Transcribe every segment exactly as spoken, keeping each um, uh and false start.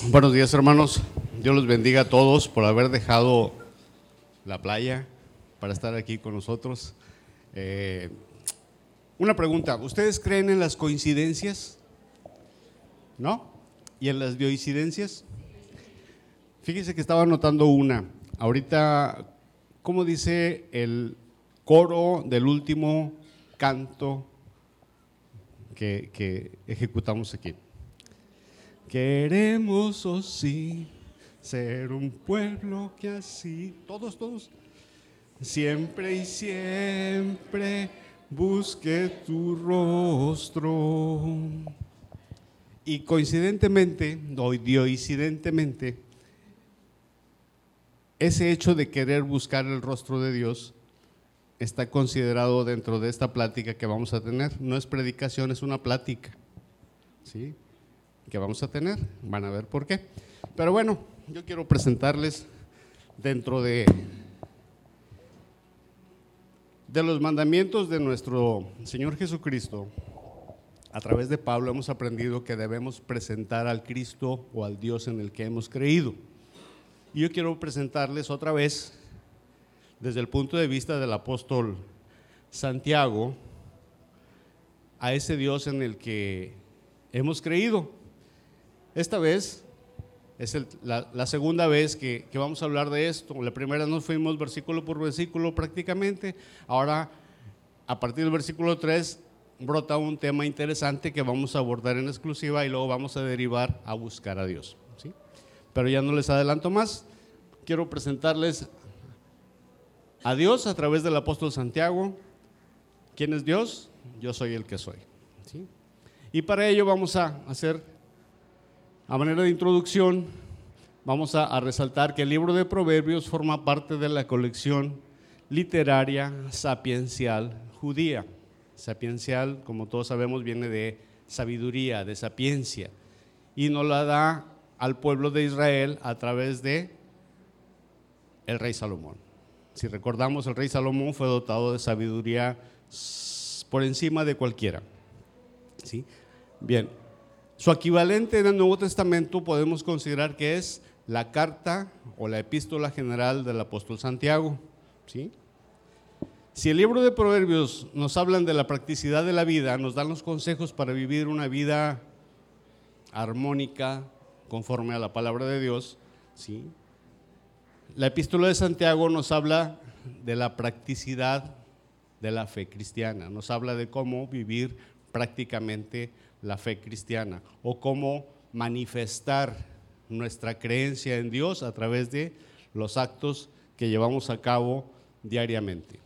Buenos días, hermanos. Dios los bendiga a todos por haber dejado la playa para estar aquí con nosotros. Eh, una pregunta, ¿ustedes creen en las coincidencias? ¿No? ¿Y en las bioincidencias? Fíjense que estaba anotando una. Ahorita, ¿cómo dice el coro del último canto que, que ejecutamos aquí? Queremos, oh sí, ser un pueblo que así, todos, todos, siempre y siempre busque tu rostro. Y coincidentemente, o dioincidentemente, ese hecho de querer buscar el rostro de Dios está considerado dentro de esta plática que vamos a tener. No es predicación, es una plática, ¿sí?, que vamos a tener. Van a ver por qué. Pero bueno, yo quiero presentarles dentro de, de los mandamientos de nuestro Señor Jesucristo. A través de Pablo hemos aprendido que debemos presentar al Cristo o al Dios en el que hemos creído. Y yo quiero presentarles otra vez, desde el punto de vista del apóstol Santiago, a ese Dios en el que hemos creído. Esta vez es el, la, la segunda vez que, que vamos a hablar de esto. La primera nos fuimos versículo por versículo prácticamente. Ahora, a partir del versículo tres, brota un tema interesante que vamos a abordar en exclusiva y luego vamos a derivar a buscar a Dios, ¿sí? Pero ya no les adelanto más. Quiero presentarles a Dios a través del apóstol Santiago. ¿Quién es Dios? Yo soy el que soy, ¿sí? Y para ello vamos a hacer, a manera de introducción, vamos a, a resaltar que el libro de Proverbios forma parte de la colección literaria sapiencial judía. Sapiencial, como todos sabemos, viene de sabiduría, de sapiencia, y nos la da al pueblo de Israel a través de el rey Salomón. Si recordamos, el rey Salomón fue dotado de sabiduría por encima de cualquiera, ¿sí? Bien, su equivalente en el Nuevo Testamento podemos considerar que es la carta o la epístola general del apóstol Santiago, ¿sí? Si el libro de Proverbios nos hablan de la practicidad de la vida, nos dan los consejos para vivir una vida armónica conforme a la palabra de Dios, ¿sí? La epístola de Santiago nos habla de la practicidad de la fe cristiana, nos habla de cómo vivir prácticamente la fe cristiana o cómo manifestar nuestra creencia en Dios a través de los actos que llevamos a cabo diariamente.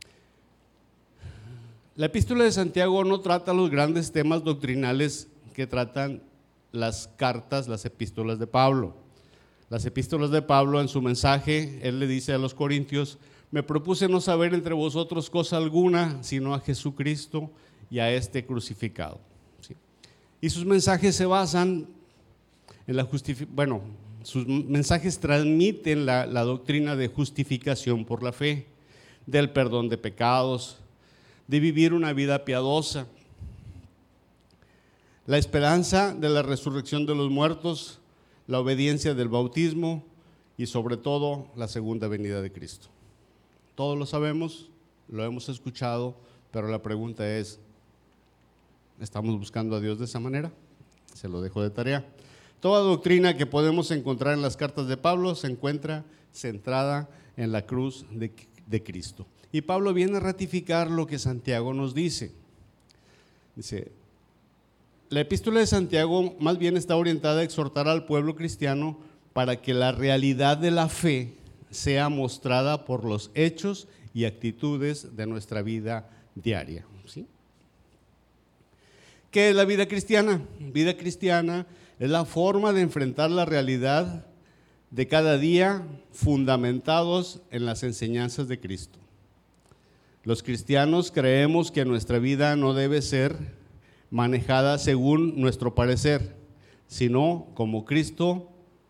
La epístola de Santiago no trata los grandes temas doctrinales que tratan las cartas, las epístolas de Pablo. Las epístolas de Pablo, en su mensaje, él le dice a los corintios: me propuse no saber entre vosotros cosa alguna, sino a Jesucristo y a este crucificado, ¿sí? Y sus mensajes se basan en la justificación, bueno, sus mensajes transmiten la, la doctrina de justificación por la fe, del perdón de pecados, de vivir una vida piadosa, la esperanza de la resurrección de los muertos, la obediencia del bautismo y sobre todo la segunda venida de Cristo. Todos lo sabemos, lo hemos escuchado, pero la pregunta es, ¿estamos buscando a Dios de esa manera? Se lo dejo de tarea. Toda doctrina que podemos encontrar en las cartas de Pablo se encuentra centrada en la cruz de, de Cristo. Y Pablo viene a ratificar lo que Santiago nos dice. Dice, la epístola de Santiago más bien está orientada a exhortar al pueblo cristiano para que la realidad de la fe sea mostrada por los hechos y actitudes de nuestra vida diaria, ¿sí? ¿Qué es la vida cristiana? Vida cristiana es la forma de enfrentar la realidad de cada día fundamentados en las enseñanzas de Cristo. Los cristianos creemos que nuestra vida no debe ser manejada según nuestro parecer, sino como Cristo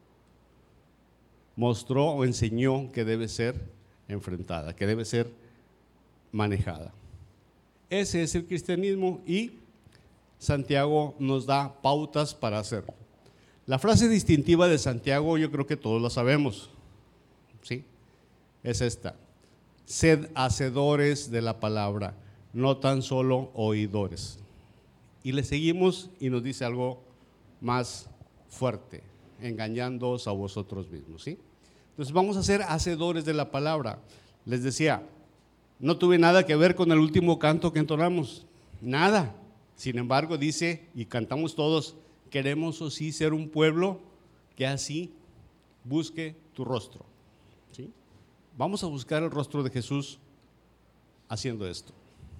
mostró o enseñó que debe ser enfrentada, que debe ser manejada. Ese es el cristianismo y Santiago nos da pautas para hacerlo. La frase distintiva de Santiago yo creo que todos la sabemos, ¿sí? Es esta: sed hacedores de la palabra, no tan solo oidores. Y le seguimos y nos dice algo más fuerte: engañándoos a vosotros mismos, ¿sí? Entonces vamos a ser hacedores de la palabra. Les decía, no tuve nada que ver con el último canto que entonamos, nada. Sin embargo dice, y cantamos todos: queremos o sí ser un pueblo que así busque tu rostro, ¿sí? Vamos a buscar el rostro de Jesús haciendo esto.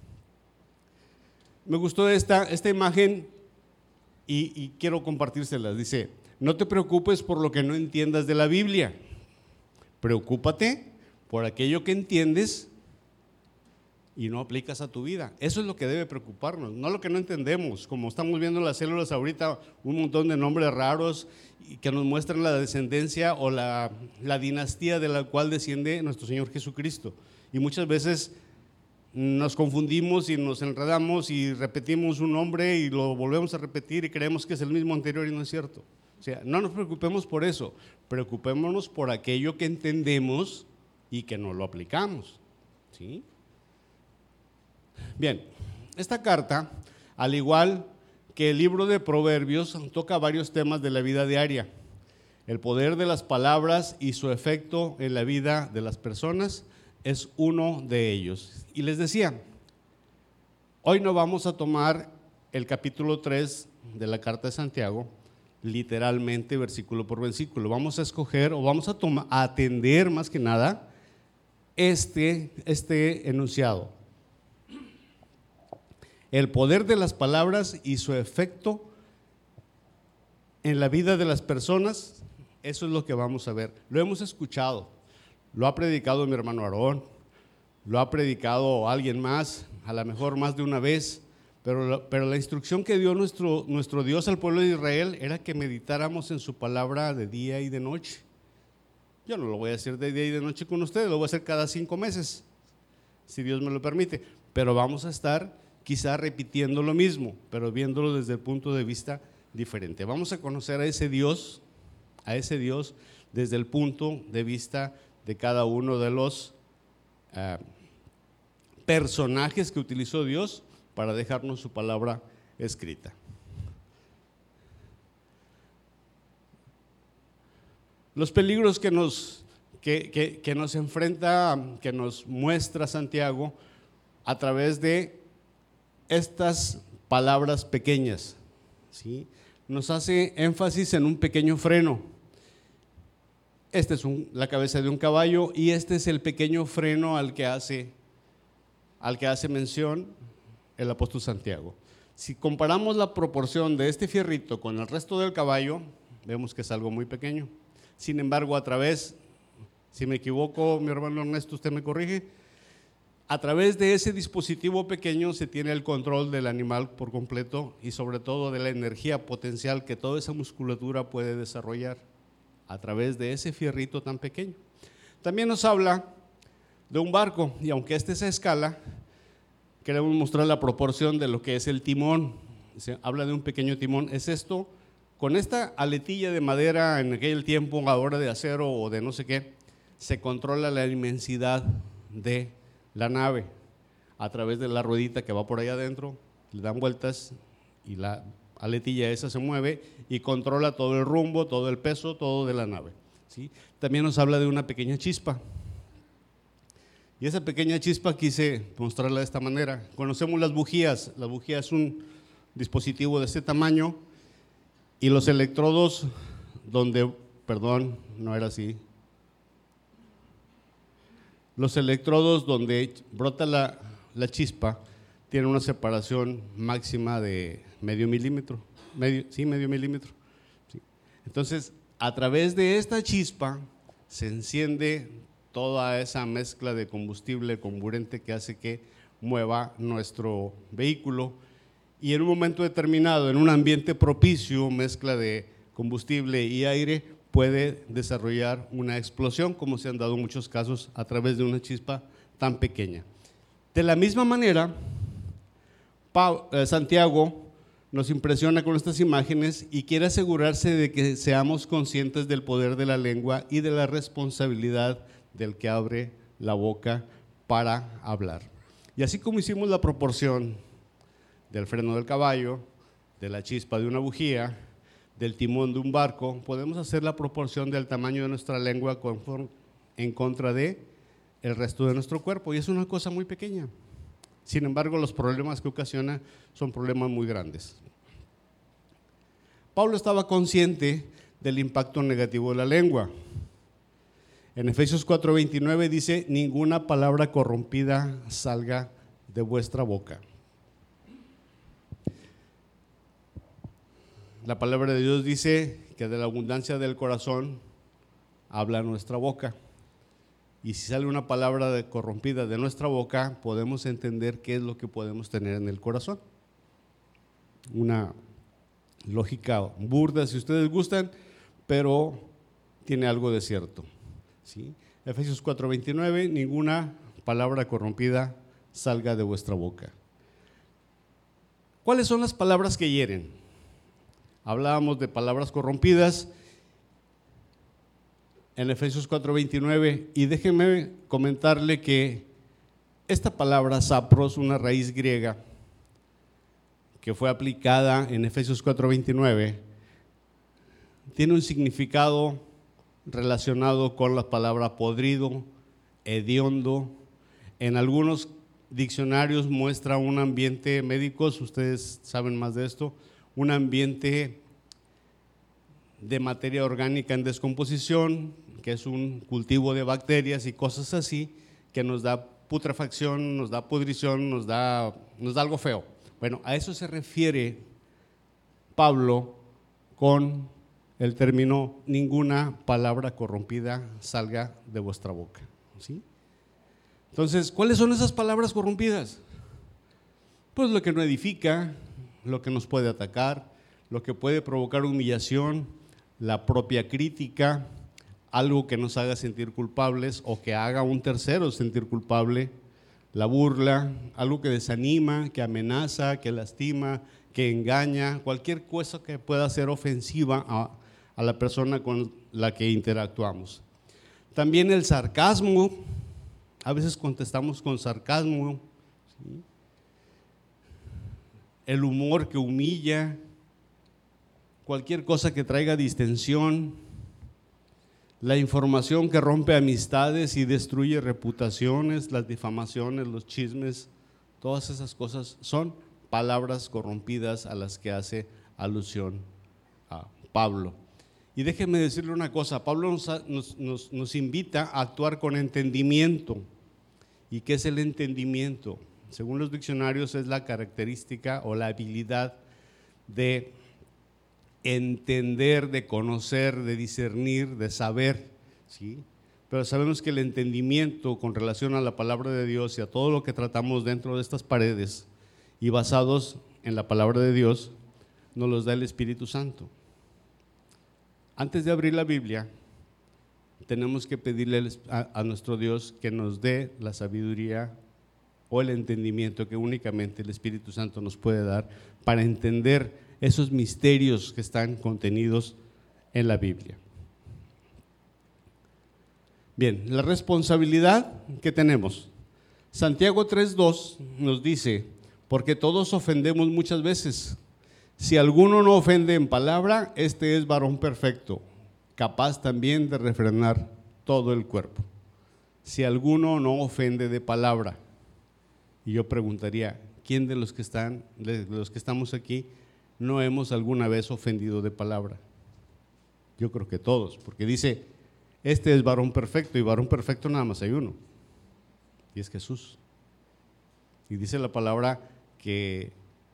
Me gustó esta, esta imagen y, y quiero compartírselas. Dice: no te preocupes por lo que no entiendas de la Biblia, preocúpate por aquello que entiendes y no aplicas a tu vida. Eso es lo que debe preocuparnos, no lo que no entendemos. Como estamos viendo en las células ahorita, un montón de nombres raros que nos muestran la descendencia o la, la dinastía de la cual desciende nuestro Señor Jesucristo. Y muchas veces nos confundimos y nos enredamos y repetimos un nombre y lo volvemos a repetir y creemos que es el mismo anterior y no es cierto. O sea, no nos preocupemos por eso, preocupémonos por aquello que entendemos y que no lo aplicamos, ¿sí? Bien, esta carta, al igual que el libro de Proverbios, toca varios temas de la vida diaria: el poder de las palabras y su efecto en la vida de las personas es uno de ellos. Y les decía, hoy no vamos a tomar el capítulo tres de la carta de Santiago, literalmente versículo por versículo. Vamos a escoger o vamos a, tomar, a atender más que nada este, este enunciado: el poder de las palabras y su efecto en la vida de las personas. Eso es lo que vamos a ver. Lo hemos escuchado, lo ha predicado mi hermano Aarón, lo ha predicado alguien más, a lo mejor más de una vez, pero, pero la instrucción que dio nuestro, nuestro Dios al pueblo de Israel era que meditáramos en su palabra de día y de noche. Yo no lo voy a hacer de día y de noche con ustedes, lo voy a hacer cada cinco meses, si Dios me lo permite, pero vamos a estar quizá repitiendo lo mismo, pero viéndolo desde el punto de vista diferente. Vamos a conocer a ese Dios, a ese Dios desde el punto de vista de cada uno de los uh, personajes que utilizó Dios para dejarnos su palabra escrita. Los peligros que nos, que, que, que nos enfrenta, que nos muestra Santiago a través de estas palabras pequeñas, ¿sí? Nos hace énfasis en un pequeño freno. Esta es un, la cabeza de un caballo y este es el pequeño freno al que hace, al que hace mención el apóstol Santiago. Si comparamos la proporción de este fierrito con el resto del caballo, vemos que es algo muy pequeño. Sin embargo, a través, si me equivoco, mi hermano Ernesto, usted me corrige, a través de ese dispositivo pequeño se tiene el control del animal por completo y sobre todo de la energía potencial que toda esa musculatura puede desarrollar a través de ese fierrito tan pequeño. También nos habla de un barco y aunque este es a escala, queremos mostrar la proporción de lo que es el timón. Se habla de un pequeño timón. Es esto, con esta aletilla de madera en aquel tiempo, ahora de acero o de no sé qué, se controla la inmensidad de la nave a través de la ruedita que va por allá adentro, le dan vueltas y la aletilla esa se mueve y controla todo el rumbo, todo el peso, todo de la nave, ¿sí? También nos habla de una pequeña chispa y esa pequeña chispa quise mostrarla de esta manera. Conocemos las bujías. La bujía es un dispositivo de este tamaño y los electrodos donde, perdón, no era así, los electrodos donde brota la, la chispa tienen una separación máxima de medio milímetro, medio, sí, medio milímetro. Sí. Entonces, a través de esta chispa se enciende toda esa mezcla de combustible comburente que hace que mueva nuestro vehículo y en un momento determinado, en un ambiente propicio, mezcla de combustible y aire, puede desarrollar una explosión, como se han dado muchos casos a través de una chispa tan pequeña. De la misma manera, Pablo, eh, Santiago nos impresiona con estas imágenes y quiere asegurarse de que seamos conscientes del poder de la lengua y de la responsabilidad del que abre la boca para hablar. Y así como hicimos la proporción del freno del caballo, de la chispa de una bujía, del timón de un barco, podemos hacer la proporción del tamaño de nuestra lengua en contra de el resto de nuestro cuerpo, y es una cosa muy pequeña. Sin embargo, los problemas que ocasiona son problemas muy grandes. Pablo estaba consciente del impacto negativo de la lengua. En Efesios cuatro veintinueve dice: ninguna palabra corrompida salga de vuestra boca. La palabra de Dios dice que de la abundancia del corazón habla nuestra boca. Y si sale una palabra de corrompida de nuestra boca, podemos entender qué es lo que podemos tener en el corazón. Una lógica burda, si ustedes gustan, pero tiene algo de cierto, ¿sí? Efesios cuatro veintinueve, ninguna palabra corrompida salga de vuestra boca. ¿Cuáles son las palabras que hieren? Hablábamos de palabras corrompidas en Efesios cuatro veintinueve, y déjenme comentarle que esta palabra sapros, una raíz griega que fue aplicada en Efesios cuatro veintinueve, tiene un significado relacionado con la palabra podrido, hediondo. En algunos diccionarios muestra un ambiente médico, ustedes saben más de esto, un ambiente de materia orgánica en descomposición, que es un cultivo de bacterias y cosas así, que nos da putrefacción, nos da pudrición, nos da, nos da algo feo. Bueno, a eso se refiere Pablo con el término ninguna palabra corrompida salga de vuestra boca, ¿sí? Entonces, ¿cuáles son esas palabras corrompidas? Pues lo que no edifica, lo que nos puede atacar, lo que puede provocar humillación, la propia crítica, algo que nos haga sentir culpables o que haga a un tercero sentir culpable, la burla, algo que desanima, que amenaza, que lastima, que engaña, cualquier cosa que pueda ser ofensiva a, a la persona con la que interactuamos. También el sarcasmo, a veces contestamos con sarcasmo, ¿sí? El humor que humilla, cualquier cosa que traiga distensión, la información que rompe amistades y destruye reputaciones, las difamaciones, los chismes, todas esas cosas son palabras corrompidas a las que hace alusión a Pablo. Y déjenme decirle una cosa, Pablo nos, nos, nos, nos invita a actuar con entendimiento. ¿Y qué es el entendimiento? Según los diccionarios es la característica o la habilidad de entender, de conocer, de discernir, de saber, ¿sí? Pero sabemos que el entendimiento con relación a la palabra de Dios y a todo lo que tratamos dentro de estas paredes y basados en la palabra de Dios, nos los da el Espíritu Santo. Antes de abrir la Biblia, tenemos que pedirle a, a nuestro Dios que nos dé la sabiduría o el entendimiento que únicamente el Espíritu Santo nos puede dar para entender esos misterios que están contenidos en la Biblia. Bien, la responsabilidad que tenemos. Santiago tres dos nos dice: porque todos ofendemos muchas veces. Si alguno no ofende en palabra, este es varón perfecto, capaz también de refrenar todo el cuerpo. Si alguno no ofende de palabra. Y yo preguntaría, ¿quién de los que están, de los que estamos aquí, no hemos alguna vez ofendido de palabra? Yo creo que todos, porque dice, este es varón perfecto, y varón perfecto nada más hay uno, y es Jesús. Y dice la palabra que,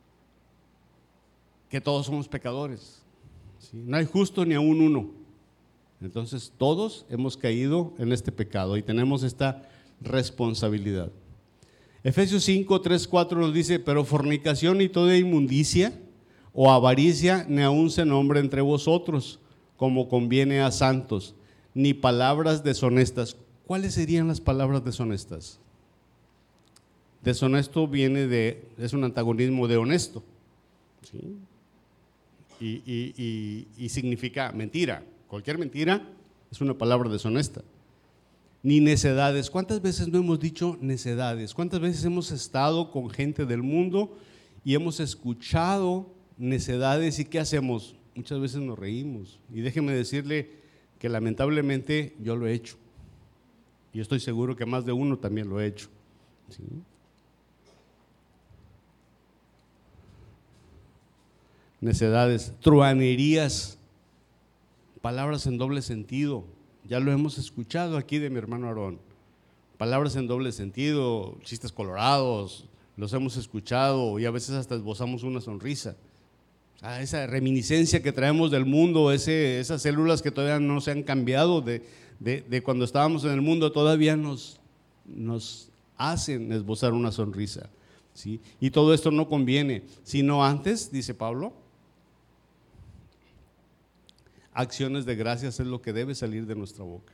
que todos somos pecadores, ¿sí? No hay justo ni aún uno. Entonces todos hemos caído en este pecado y tenemos esta responsabilidad. Efesios cinco, tres, cuatro nos dice, pero fornicación y toda inmundicia o avaricia ni aun se nombre entre vosotros, como conviene a santos, ni palabras deshonestas. ¿Cuáles serían las palabras deshonestas? Deshonesto viene de, es un antagonismo de honesto, ¿sí? y, y, y, y significa mentira. Cualquier mentira es una palabra deshonesta. Ni necedades. ¿Cuántas veces no hemos dicho necedades? ¿Cuántas veces hemos estado con gente del mundo y hemos escuchado necedades y qué hacemos? Muchas veces nos reímos. Y déjeme decirle que lamentablemente yo lo he hecho. Y estoy seguro que más de uno también lo ha hecho. ¿Sí? Necedades, truanerías, palabras en doble sentido. Ya lo hemos escuchado aquí de mi hermano Aarón. Palabras en doble sentido, chistes colorados, los hemos escuchado y a veces hasta esbozamos una sonrisa. Ah, esa reminiscencia que traemos del mundo, ese, esas células que todavía no se han cambiado de, de, de cuando estábamos en el mundo, todavía nos, nos hacen esbozar una sonrisa. ¿Sí? Y todo esto no conviene, sino antes, dice Pablo, acciones de gracias es lo que debe salir de nuestra boca.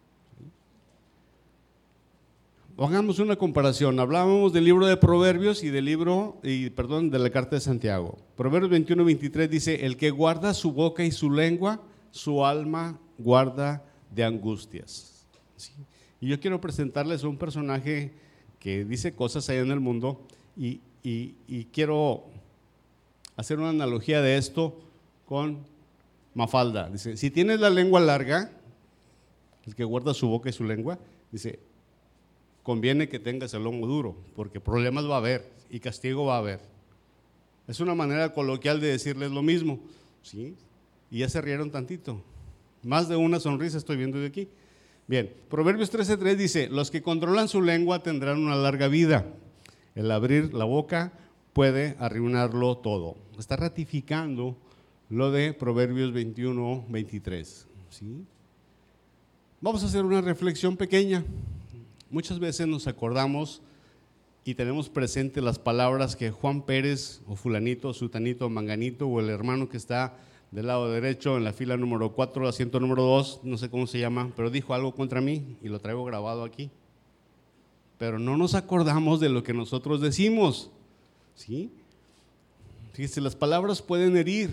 Hagamos una comparación. Hablábamos del libro de Proverbios y del libro, y perdón, de la carta de Santiago. Proverbios veintiuno, veintitrés dice: el que guarda su boca y su lengua, su alma guarda de angustias. ¿Sí? Y yo quiero presentarles a un personaje que dice cosas allá en el mundo y, y, y quiero hacer una analogía de esto con Mafalda. Dice, si tienes la lengua larga, el que guarda su boca y su lengua, dice, conviene que tengas el lomo duro, porque problemas va a haber y castigo va a haber. Es una manera coloquial de decirles lo mismo, ¿sí? Y ya se rieron tantito. Más de una sonrisa estoy viendo de aquí. Bien, Proverbios trece, tres dice, los que controlan su lengua tendrán una larga vida. El abrir la boca puede arruinarlo todo. Está ratificando lo de Proverbios veintiuno, veintitrés. ¿Sí? Vamos a hacer una reflexión pequeña. Muchas veces nos acordamos y tenemos presente las palabras que Juan Pérez o fulanito, sutanito, manganito o el hermano que está del lado derecho en la fila número cuatro, asiento número dos, no sé cómo se llama, pero dijo algo contra mí y lo traigo grabado aquí. Pero no nos acordamos de lo que nosotros decimos. ¿Sí? Fíjese, las palabras pueden herir.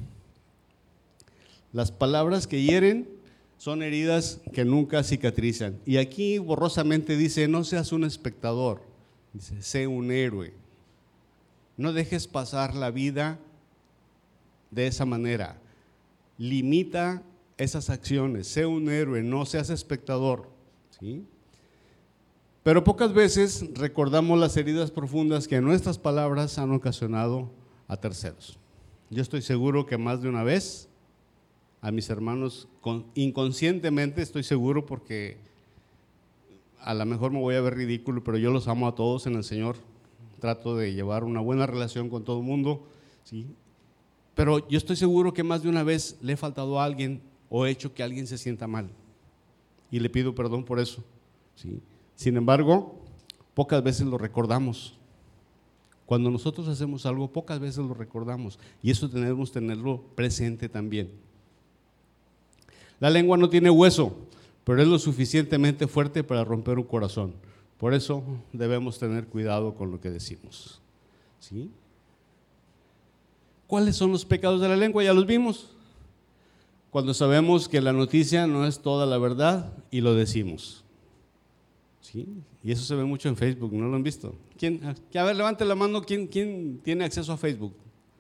Las palabras que hieren son heridas que nunca cicatrizan. Y aquí borrosamente dice, no seas un espectador, dice, sé un héroe. No dejes pasar la vida de esa manera. Limita esas acciones, sé un héroe, no seas espectador. ¿Sí? Pero pocas veces recordamos las heridas profundas que nuestras palabras han ocasionado a terceros. Yo estoy seguro que más de una vez a mis hermanos, inconscientemente estoy seguro, porque a lo mejor me voy a ver ridículo, pero yo los amo a todos en el Señor, trato de llevar una buena relación con todo el mundo, ¿sí? Pero yo estoy seguro que más de una vez le he faltado a alguien o he hecho que alguien se sienta mal y le pido perdón por eso, ¿sí? Sin embargo, pocas veces lo recordamos. Cuando nosotros hacemos algo, pocas veces lo recordamos y eso tenemos que tenerlo presente también. La lengua no tiene hueso, pero es lo suficientemente fuerte para romper un corazón. Por eso debemos tener cuidado con lo que decimos. ¿Sí? ¿Cuáles son los pecados de la lengua? Ya los vimos. Cuando sabemos que la noticia no es toda la verdad y lo decimos. ¿Sí? Y eso se ve mucho en Facebook, ¿no lo han visto? ¿Quién? A ver, levante la mano, ¿quién, quién tiene acceso a Facebook?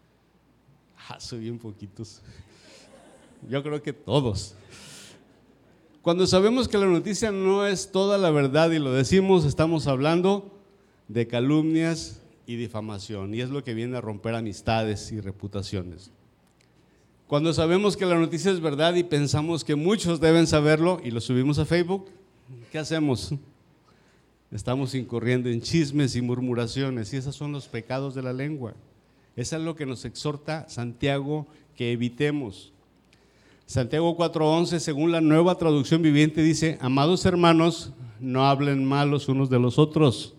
Ah, soy bien poquitos. Yo creo que todos. Cuando sabemos que la noticia no es toda la verdad y lo decimos, estamos hablando de calumnias y difamación, y es lo que viene a romper amistades y reputaciones. Cuando sabemos que la noticia es verdad y pensamos que muchos deben saberlo y lo subimos a Facebook, ¿qué hacemos? Estamos incurriendo en chismes y murmuraciones, y esos son los pecados de la lengua. Eso es lo que nos exhorta Santiago que evitemos. Santiago cuatro once, según la Nueva Traducción Viviente, dice: amados hermanos, no hablen mal los unos de los otros.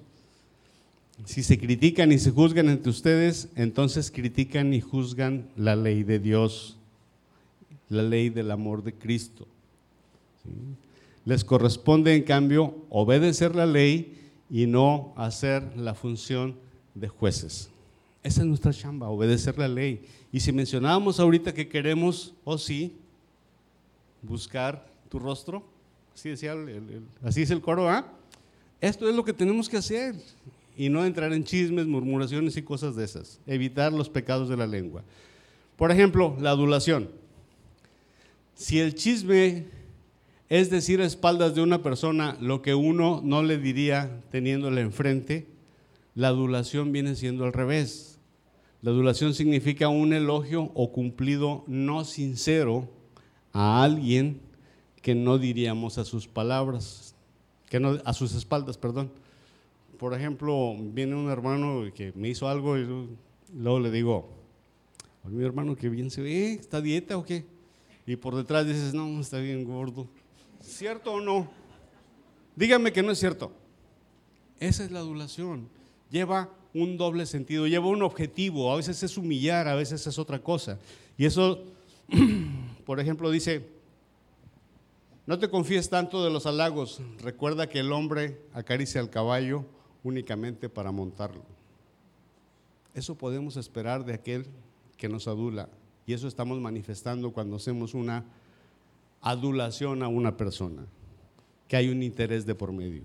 Si se critican y se juzgan entre ustedes, entonces critican y juzgan la ley de Dios, la ley del amor de Cristo. ¿Sí? Les corresponde, en cambio, obedecer la ley y no hacer la función de jueces. Esa es nuestra chamba, obedecer la ley. Y si mencionábamos ahorita que queremos, o oh sí, buscar tu rostro, así decía el, el, el, así es el coro, ¿ah? Esto es lo que tenemos que hacer y no entrar en chismes, murmuraciones y cosas de esas. Evitar los pecados de la lengua. Por ejemplo, la adulación. Si el chisme es decir a espaldas de una persona lo que uno no le diría teniéndola enfrente, la adulación viene siendo al revés. La adulación significa un elogio o cumplido no sincero a alguien que no diríamos a sus palabras, que no, a sus espaldas, perdón. Por ejemplo, viene un hermano que me hizo algo y luego le digo, oye, mi hermano, que bien se ve, ¿está a dieta o qué? Y por detrás dices, no, está bien gordo. ¿Cierto o no? Dígame que no es cierto. Esa es la adulación. Lleva un doble sentido, lleva un objetivo. A veces es humillar, a veces es otra cosa. Y eso, por ejemplo, dice, no te confíes tanto de los halagos. Recuerda que el hombre acaricia al caballo únicamente para montarlo. Eso podemos esperar de aquel que nos adula. Y eso estamos manifestando cuando hacemos una adulación a una persona, que hay un interés de por medio.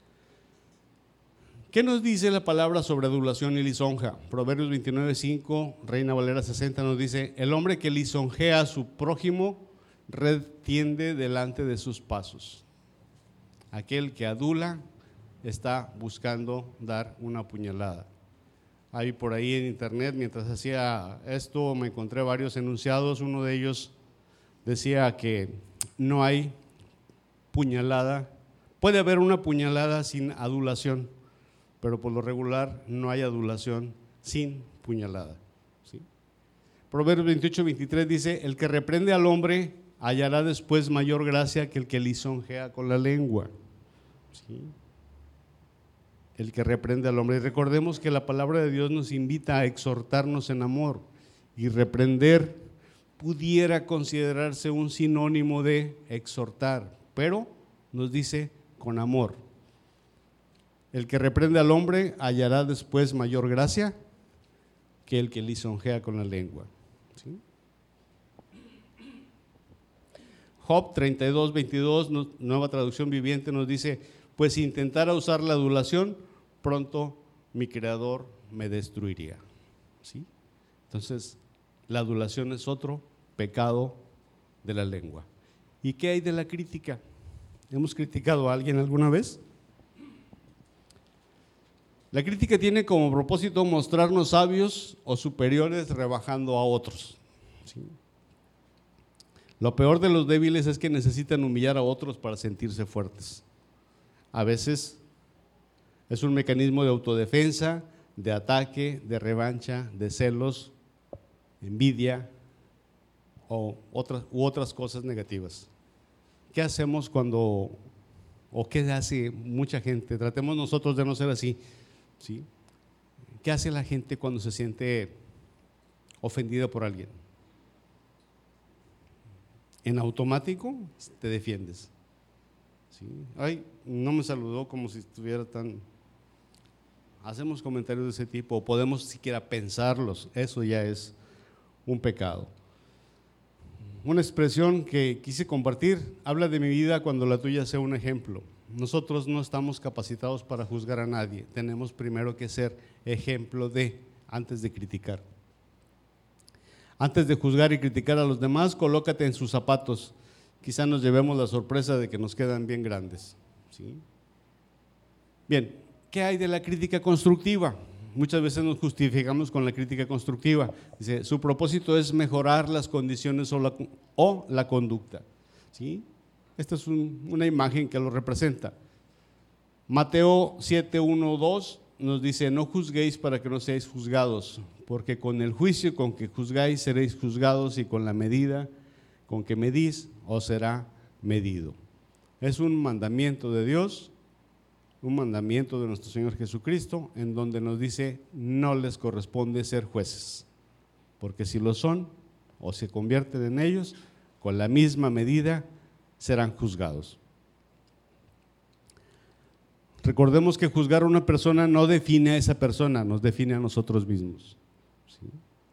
¿Qué nos dice la palabra sobre adulación y lisonja? Proverbios veintinueve, cinco, Reina Valera sesenta nos dice, el hombre que lisonjea a su prójimo, red tiende delante de sus pasos. Aquel que adula está buscando dar una puñalada. Hay por ahí en internet, mientras hacía esto, me encontré varios enunciados. Uno de ellos decía que no hay puñalada, puede haber una puñalada sin adulación, pero por lo regular no hay adulación sin puñalada, ¿sí? Proverbios veintiocho, veintitrés dice, el que reprende al hombre hallará después mayor gracia que el que lisonjea con la lengua, ¿sí? El que reprende al hombre. Y recordemos que la palabra de Dios nos invita a exhortarnos en amor, y reprender pudiera considerarse un sinónimo de exhortar, pero nos dice con amor. El que reprende al hombre hallará después mayor gracia que el que lisonjea con la lengua, ¿sí? Job treinta y dos, veintidós, nueva traducción viviente, nos dice, pues si intentara usar la adulación, pronto mi creador me destruiría, ¿sí? Entonces, la adulación es otro pecado de la lengua. ¿Y qué hay de la crítica? ¿Hemos criticado a alguien alguna vez? La crítica tiene como propósito mostrarnos sabios o superiores rebajando a otros, ¿sí? Lo peor de los débiles es que necesitan humillar a otros para sentirse fuertes. A veces es un mecanismo de autodefensa, de ataque, de revancha, de celos, envidia o otras, u otras cosas negativas. ¿Qué hacemos cuando, o qué hace mucha gente? Tratemos nosotros de no ser así, ¿sí? ¿Qué hace la gente cuando se siente ofendida por alguien? En automático te defiendes, ¿sí? Ay, no me saludó, como si estuviera tan… Hacemos comentarios de ese tipo, o podemos siquiera pensarlos, eso ya es un pecado. Una expresión que quise compartir, habla de mi vida cuando la tuya sea un ejemplo. Nosotros no estamos capacitados para juzgar a nadie, tenemos primero que ser ejemplo de, antes de criticar. Antes de juzgar y criticar a los demás, colócate en sus zapatos. Quizá nos llevemos la sorpresa de que nos quedan bien grandes, ¿sí? Bien, ¿qué hay de la crítica constructiva? Muchas veces nos justificamos con la crítica constructiva. Dice, su propósito es mejorar las condiciones o la, o la conducta, ¿sí? Esta es un, una imagen que lo representa. Mateo siete, uno, dos nos dice, no juzguéis para que no seáis juzgados, porque con el juicio con que juzgáis seréis juzgados, y con la medida con que medís os será medido. Es un mandamiento de Dios, un mandamiento de nuestro Señor Jesucristo, en donde nos dice, no les corresponde ser jueces, porque si lo son o se convierten en ellos, con la misma medida serán juzgados. Recordemos que juzgar a una persona no define a esa persona, nos define a nosotros mismos. ¿Sí?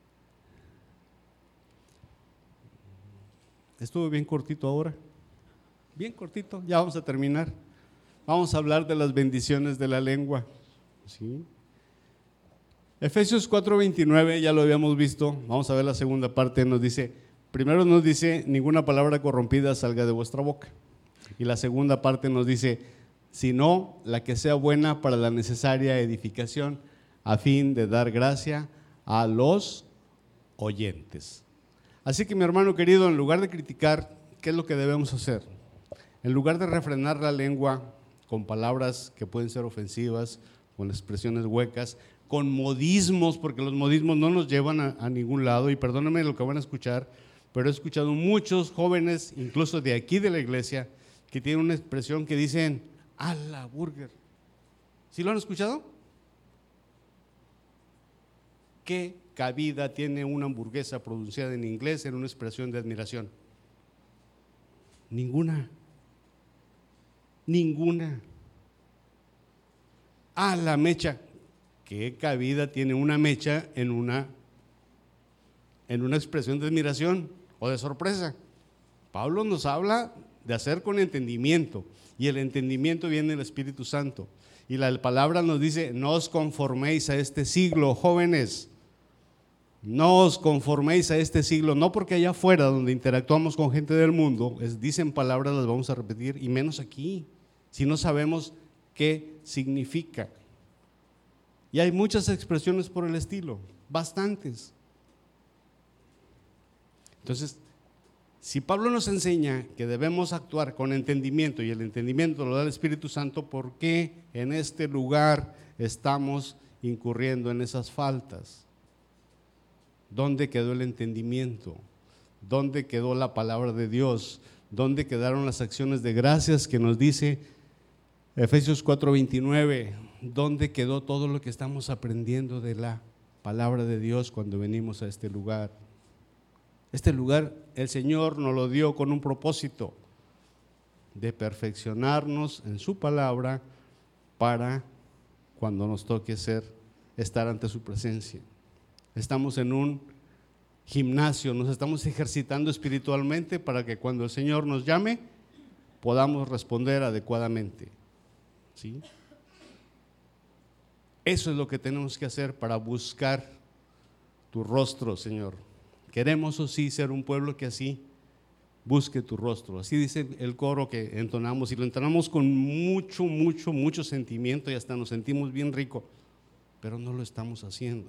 Estuvo bien cortito ahora, bien cortito, ya vamos a terminar. Vamos a hablar de las bendiciones de la lengua. ¿Sí? Efesios cuatro veintinueve, ya lo habíamos visto, vamos a ver la segunda parte, nos dice, primero nos dice, ninguna palabra corrompida salga de vuestra boca. Y la segunda parte nos dice, sino la que sea buena para la necesaria edificación, a fin de dar gracia a los oyentes. Así que mi hermano querido, en lugar de criticar, ¿qué es lo que debemos hacer? En lugar de refrenar la lengua con palabras que pueden ser ofensivas, con expresiones huecas, con modismos, porque los modismos no nos llevan a, a ningún lado, y perdónenme lo que van a escuchar, pero he escuchado muchos jóvenes, incluso de aquí de la iglesia, que tienen una expresión que dicen, ¡a la burger! ¿Sí lo han escuchado? ¿Qué cabida tiene una hamburguesa pronunciada en inglés en una expresión de admiración? Ninguna. Ninguna. ¡A la mecha! ¿Qué cabida tiene una mecha en una, en una expresión de admiración o de sorpresa? Pablo nos habla de hacer con entendimiento, y el entendimiento viene del Espíritu Santo. Y la palabra nos dice, no os conforméis a este siglo, jóvenes. No os conforméis a este siglo, no porque allá afuera donde interactuamos con gente del mundo, es, dicen palabras, las vamos a repetir, y menos aquí, si no sabemos qué significa. Y hay muchas expresiones por el estilo, bastantes. Entonces, si Pablo nos enseña que debemos actuar con entendimiento, y el entendimiento lo da el Espíritu Santo, ¿por qué en este lugar estamos incurriendo en esas faltas? ¿Dónde quedó el entendimiento? ¿Dónde quedó la palabra de Dios? ¿Dónde quedaron las acciones de gracias que nos dice Efesios cuatro veintinueve? ¿Dónde quedó todo lo que estamos aprendiendo de la palabra de Dios cuando venimos a este lugar? Este lugar el Señor nos lo dio con un propósito de perfeccionarnos en su palabra para cuando nos toque ser, estar ante su presencia. Estamos en un gimnasio, nos estamos ejercitando espiritualmente para que cuando el Señor nos llame podamos responder adecuadamente. ¿Sí? Eso es lo que tenemos que hacer para buscar tu rostro, Señor. Queremos, o sí, ser un pueblo que así busque tu rostro. Así dice el coro que entonamos, y lo entonamos con mucho, mucho, mucho sentimiento, y hasta nos sentimos bien rico, pero no lo estamos haciendo.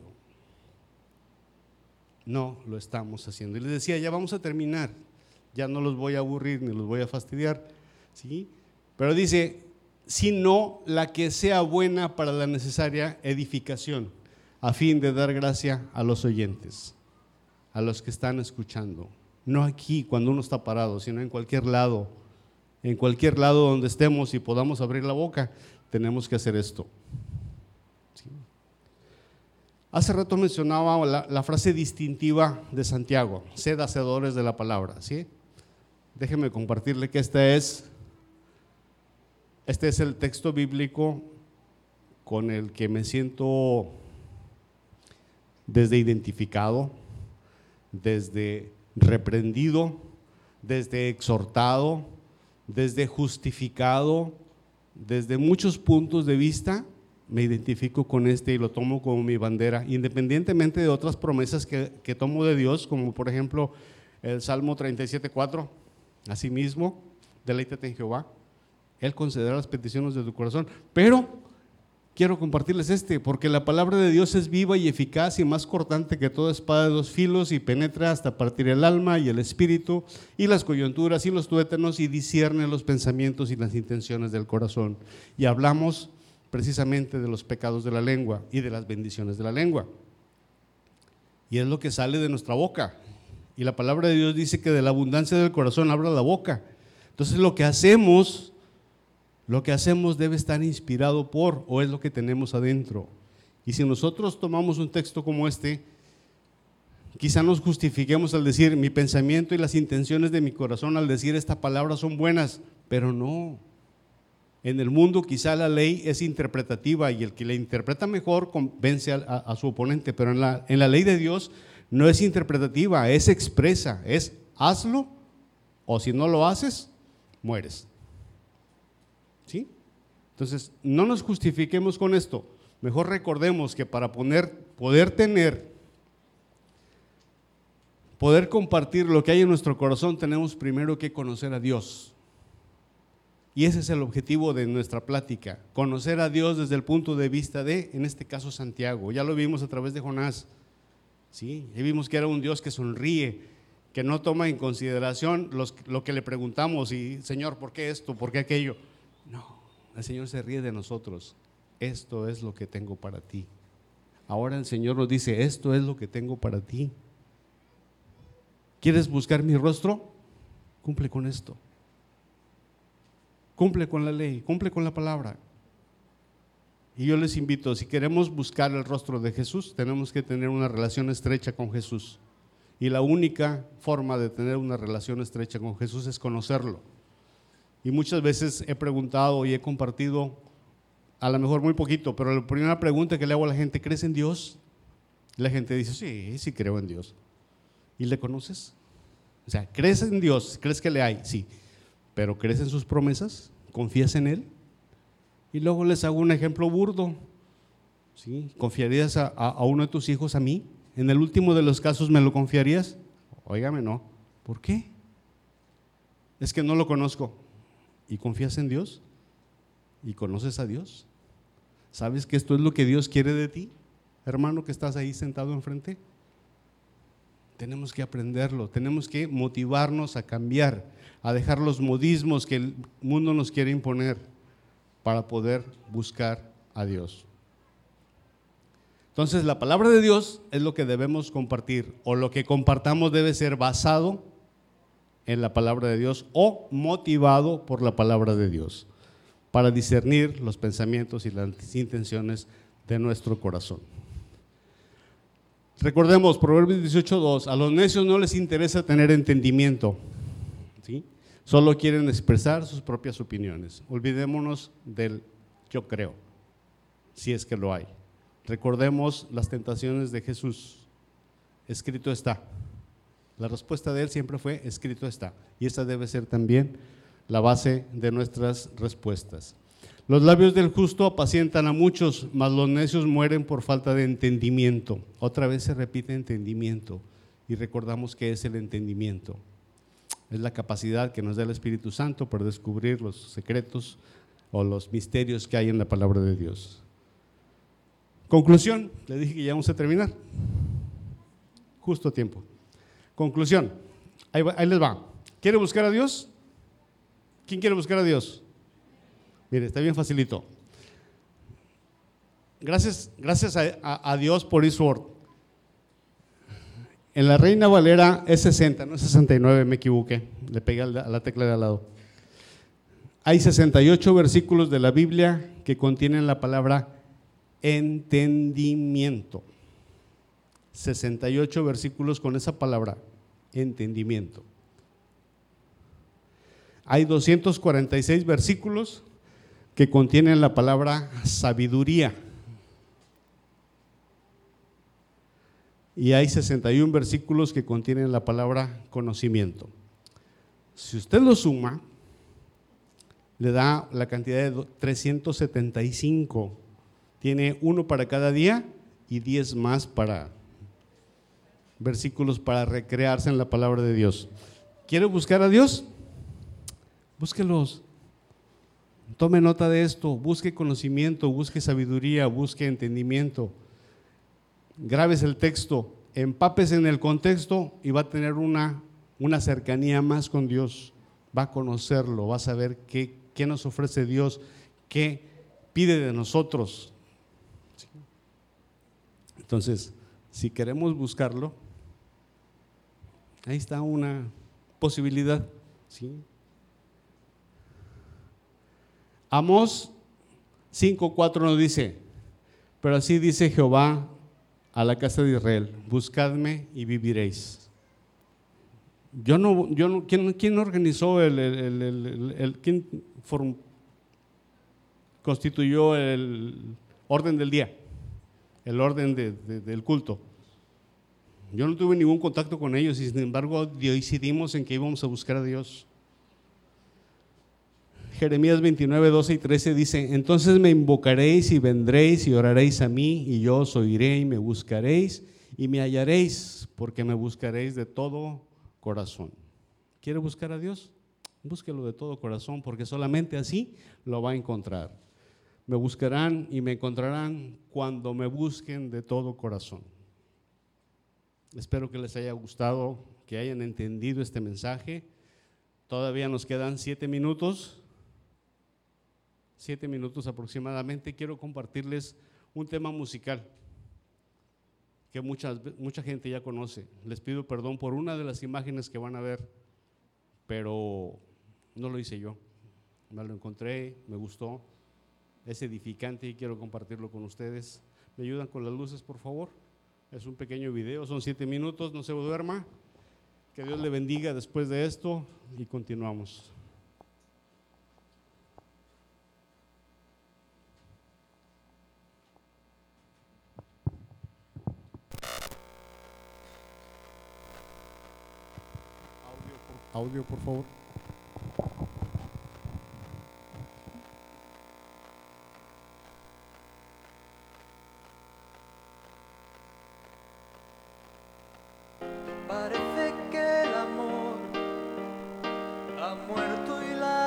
No lo estamos haciendo. Y les decía, ya vamos a terminar, ya no los voy a aburrir ni los voy a fastidiar, ¿sí? Pero dice, sino la que sea buena para la necesaria edificación, a fin de dar gracia a los oyentes, a los que están escuchando. No aquí cuando uno está parado, sino en cualquier lado, en cualquier lado donde estemos y podamos abrir la boca, tenemos que hacer esto. ¿Sí? Hace rato mencionaba la, la frase distintiva de Santiago, sed hacedores de la palabra, ¿sí? Déjeme compartirle que esta es, este es el texto bíblico con el que me siento desde identificado, desde reprendido, desde exhortado, desde justificado, desde muchos puntos de vista. Me identifico con este y lo tomo como mi bandera, independientemente de otras promesas que, que tomo de Dios, como por ejemplo el Salmo treinta y siete cuatro, asimismo, deleítate en Jehová, Él concederá las peticiones de tu corazón. Pero quiero compartirles este, porque la palabra de Dios es viva y eficaz y más cortante que toda espada de dos filos, y penetra hasta partir el alma y el espíritu y las coyunturas y los tuétanos, y discierne los pensamientos y las intenciones del corazón. Y hablamos precisamente de los pecados de la lengua y de las bendiciones de la lengua, y es lo que sale de nuestra boca, y la palabra de Dios dice que de la abundancia del corazón habla la boca. Entonces lo que hacemos Lo que hacemos debe estar inspirado por, o es lo que tenemos adentro. Y si nosotros tomamos un texto como este, quizá nos justifiquemos al decir, mi pensamiento y las intenciones de mi corazón al decir esta palabra son buenas, pero no. En el mundo quizá la ley es interpretativa y el que la interpreta mejor convence a, a, a su oponente, pero en la, en la ley de Dios no es interpretativa, es expresa, es hazlo o si no lo haces, mueres. ¿Sí? Entonces, no nos justifiquemos con esto, mejor recordemos que para poner, poder tener, poder compartir lo que hay en nuestro corazón, tenemos primero que conocer a Dios. Y ese es el objetivo de nuestra plática, conocer a Dios desde el punto de vista de, en este caso, Santiago. Ya lo vimos a través de Jonás, ¿sí? Ya vimos que era un Dios que sonríe, que no toma en consideración los, lo que le preguntamos y, Señor, ¿por qué esto? ¿Por qué aquello? No, el Señor se ríe de nosotros. Esto es lo que tengo para ti. Ahora el Señor nos dice, esto es lo que tengo para ti. ¿Quieres buscar mi rostro? Cumple con esto. Cumple con la ley, cumple con la palabra. Y yo les invito, si queremos buscar el rostro de Jesús, tenemos que tener una relación estrecha con Jesús. Y la única forma de tener una relación estrecha con Jesús es conocerlo. Y muchas veces he preguntado y he compartido, a lo mejor muy poquito, pero la primera pregunta que le hago a la gente, ¿crees en Dios? Y la gente dice, sí, sí creo en Dios. ¿Y le conoces? O sea, ¿crees en Dios? ¿Crees que le hay? Sí. ¿Pero crees en sus promesas? ¿Confías en Él? Y luego les hago un ejemplo burdo. ¿Sí? ¿Confiarías a, a, a uno de tus hijos a mí? En el último de los casos, ¿me lo confiarías? Óigame, no. ¿Por qué? Es que no lo conozco. ¿Y confías en Dios? ¿Y conoces a Dios? ¿Sabes que esto es lo que Dios quiere de ti, hermano que estás ahí sentado enfrente? Tenemos que aprenderlo, tenemos que motivarnos a cambiar, a dejar los modismos que el mundo nos quiere imponer para poder buscar a Dios. Entonces, la palabra de Dios es lo que debemos compartir, o lo que compartamos debe ser basado en la palabra de Dios o motivado por la palabra de Dios, para discernir los pensamientos y las intenciones de nuestro corazón. Recordemos, Proverbios dieciocho dos, a los necios no les interesa tener entendimiento, ¿sí? Solo quieren expresar sus propias opiniones. Olvidémonos del yo creo, si es que lo hay. Recordemos las tentaciones de Jesús, escrito está. La respuesta de él siempre fue, escrito está. Y esta debe ser también la base de nuestras respuestas. Los labios del justo apacientan a muchos, mas los necios mueren por falta de entendimiento. Otra vez se repite entendimiento y recordamos que es el entendimiento. Es la capacidad que nos da el Espíritu Santo para descubrir los secretos o los misterios que hay en la palabra de Dios. Conclusión, le dije que ya vamos a terminar. Justo a tiempo. Conclusión, ahí, va, ahí les va. ¿Quiere buscar a Dios? ¿Quién quiere buscar a Dios? Mire, está bien facilito. Gracias, gracias a, a, a Dios por His Word. En la Reina Valera es sesenta, no es sesenta y nueve, me equivoqué, le pegué a la tecla de al lado. Hay sesenta y ocho versículos de la Biblia que contienen la palabra entendimiento. sesenta y ocho versículos con esa palabra, entendimiento. Hay doscientos cuarenta y seis versículos que contienen la palabra sabiduría. Y hay sesenta y uno versículos que contienen la palabra conocimiento. Si usted lo suma, le da la cantidad de trescientos setenta y cinco. Tiene uno para cada día y diez más para versículos para recrearse en la palabra de Dios. ¿Quiere buscar a Dios? Búsquelos. Tome nota de esto, busque conocimiento, busque sabiduría, busque entendimiento. Grabes el texto, empapes en el contexto y va a tener una, una cercanía más con Dios. Va a conocerlo, va a saber qué, qué nos ofrece Dios, qué pide de nosotros. Entonces, si queremos buscarlo, ahí está una posibilidad, ¿sí? Amós cinco cuatro nos dice, pero así dice Jehová a la casa de Israel, buscadme y viviréis. Yo no, yo no, ¿quién, quién organizó el, el, el, el, el quién form, constituyó el orden del día, el orden de, de, del culto. Yo no tuve ningún contacto con ellos y sin embargo decidimos en que íbamos a buscar a Dios. Jeremías veintinueve, doce y trece dice: entonces me invocaréis y vendréis y oraréis a mí, y yo os oiré y me buscaréis y me hallaréis, porque me buscaréis de todo corazón. ¿Quiere buscar a Dios? Búsquelo de todo corazón, porque solamente así lo va a encontrar. Me buscarán y me encontrarán cuando me busquen de todo corazón. Espero que les haya gustado, que hayan entendido este mensaje. Todavía nos quedan siete minutos. Siete minutos aproximadamente. Quiero compartirles un tema musical que mucha, mucha gente ya conoce. Les pido perdón por una de las imágenes que van a ver, pero no lo hice yo. Me lo encontré, me gustó, es edificante y quiero compartirlo con ustedes. ¿Me ayudan con las luces, por favor? Es un pequeño video, son siete minutos, no se duerma. Que Dios le bendiga después de esto y continuamos. Audio, por favor. Parece que el amor ha muerto y la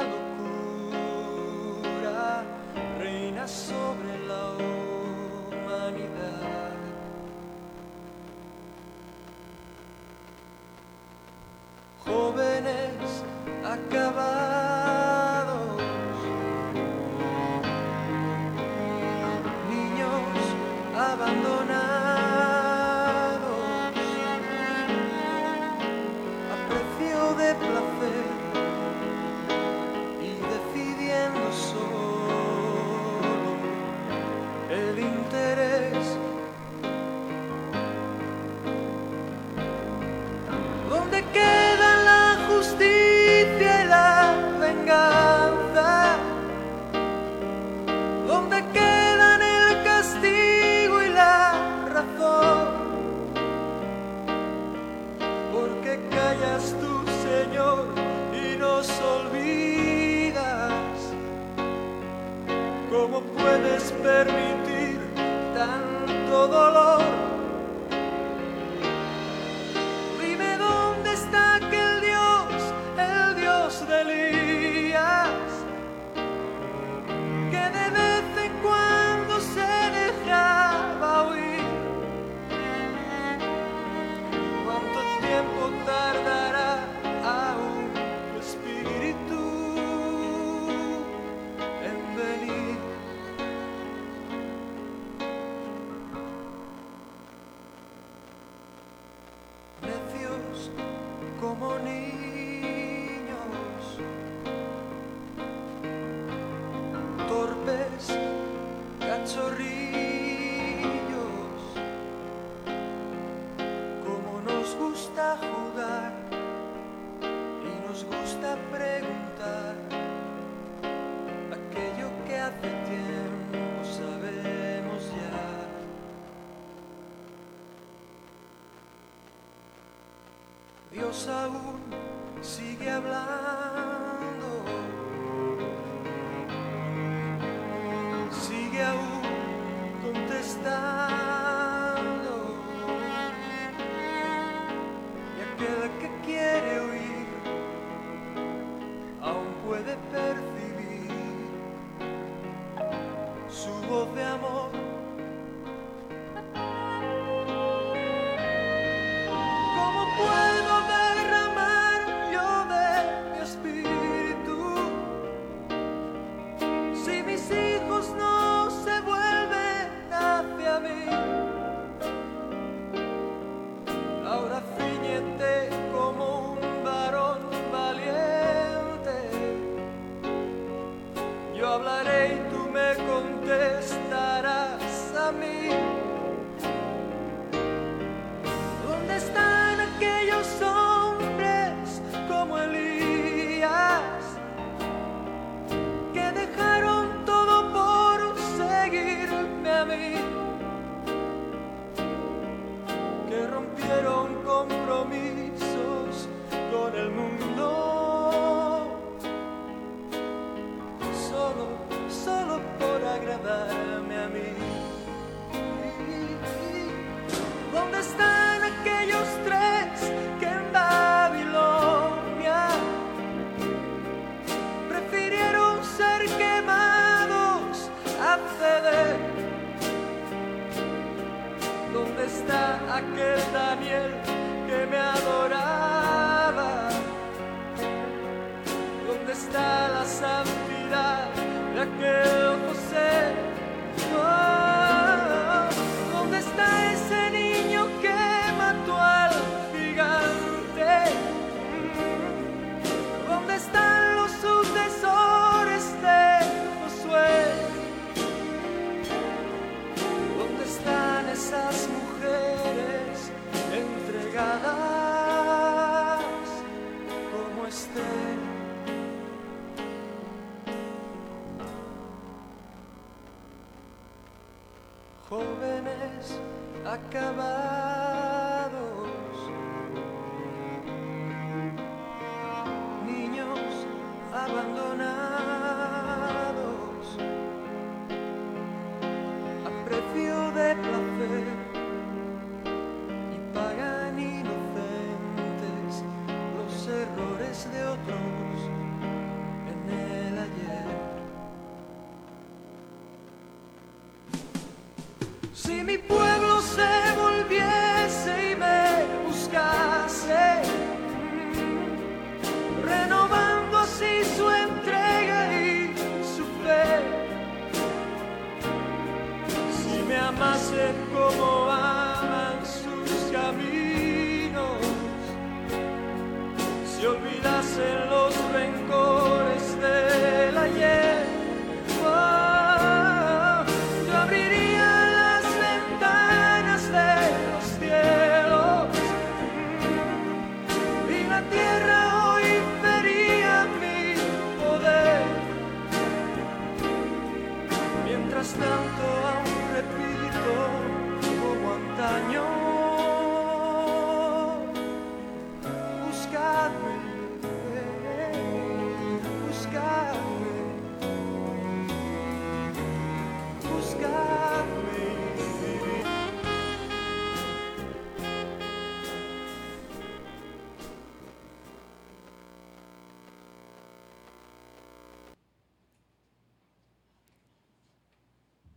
locura reina sobre la humanidad. Jóvenes acabados, niños abandonados, a precio de placer y decidiendo solo el interés. ¿Dónde queda la justicia y la venganza? ¿Dónde quedan el castigo y la razón? ¿Por qué callas tú, Señor, y nos olvidas? ¿Cómo puedes permitir tanto dolor? De Elías, que de vez en cuando se dejaba oír. ¿Cuánto tiempo tardará aún tu espíritu en venir? Necios como niños, torpes cachorrillos, como nos gusta jugar y nos gusta preguntar aquello que hace tiempo sabemos ya. Dios aún sigue hablando, sigue aún contestando, y aquel que quiere oír aún puede percibir su voz de amor. ¿Cómo puedo derramar yo de mi espíritu si mis hijos no se vuelven hacia mí? Ahora ciñete como un varón valiente, yo hablaré y tú me contestarás. aquel José. Oh, ¿dónde está ese niño que mató al gigante? ¿Dónde están los sucesores de Josué? ¿Dónde están esas mujeres entregadas como Esther? Jóvenes acabados, niños abandonados, a precio de placer, y pagan inocentes los errores de otros en el ayer. Si mi pueblo se volviese y me buscase, renovando así su entrega y su fe, si me amase como